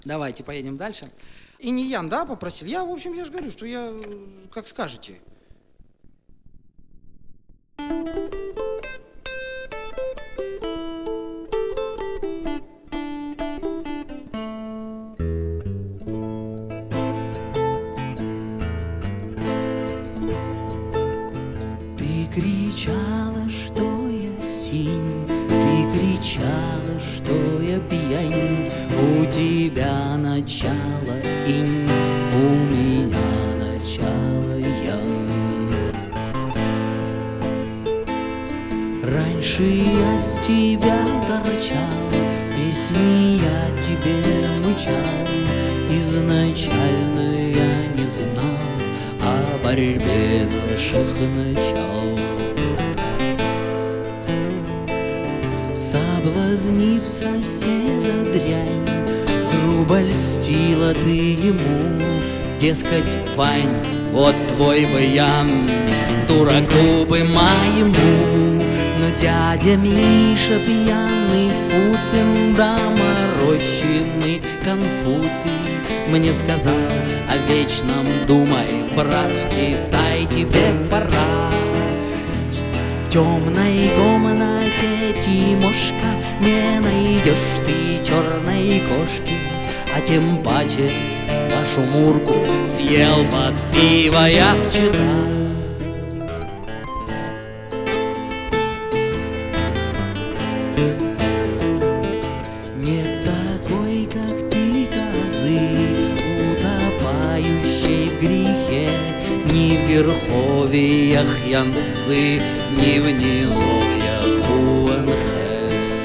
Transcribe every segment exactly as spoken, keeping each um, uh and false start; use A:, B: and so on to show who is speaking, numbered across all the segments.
A: Давайте поедем дальше. И не Ян, да, попросил? Я, в общем, я же говорю, что я, как скажете.
B: Ты кричала, что я синь, ты кричала, что я пьянь. У тебя начало инь, у меня начало ян. Раньше я с тебя торчал, песни я тебе мычал. Изначально я не знал о борьбе наших начал. Соблазнив соседа дрянь, грубо льстила ты ему. Дескать, Вань, вот твой баян, дураку бы моему. Но дядя Миша пьяный Фуцин, да морощенный Конфуций мне сказал: о вечном думай, брат, в Китай тебе пора. В темной комнате, Тимошка, не найдешь ты черной кошки, а тем паче вашу Мурку съел под пиво я вчера. Не такой, как ты, козы, утопающей в грехе, ни в верховьях Янцзы, ни в низовьях Хуанхэ.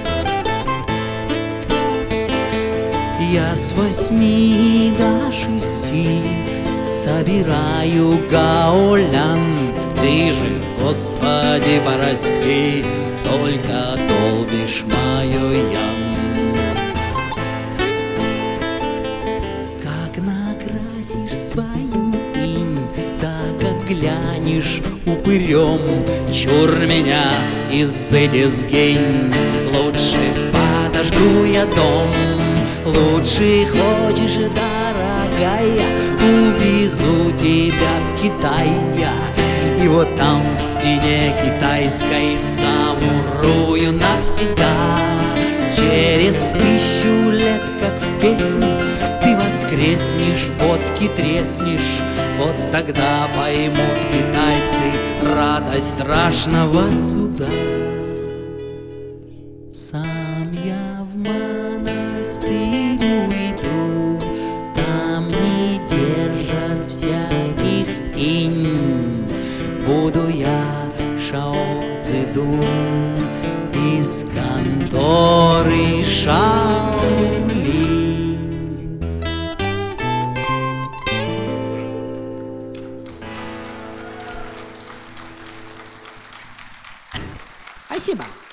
B: Я с восьми до шести собираю гаолян. Ты же, Господи, прости, только долбишь мою ян. Как накрасишь свою инь, так как глянешь упырем, чур меня из эти сгинь. Лучше подожгу я дом, лучше, хочешь, дорогая, увезу тебя в Китай я. И вот там в стене китайской замурую навсегда. Через тысячу лет, как в песне, ты воскреснешь, водки треснешь. Вот тогда поймут китайцы радость страшного суда. Сам я в монастырь уйду, там не держат всяких инь. Буду я Шао Цзэдун из конторы Шаолинь.
A: Спасибо.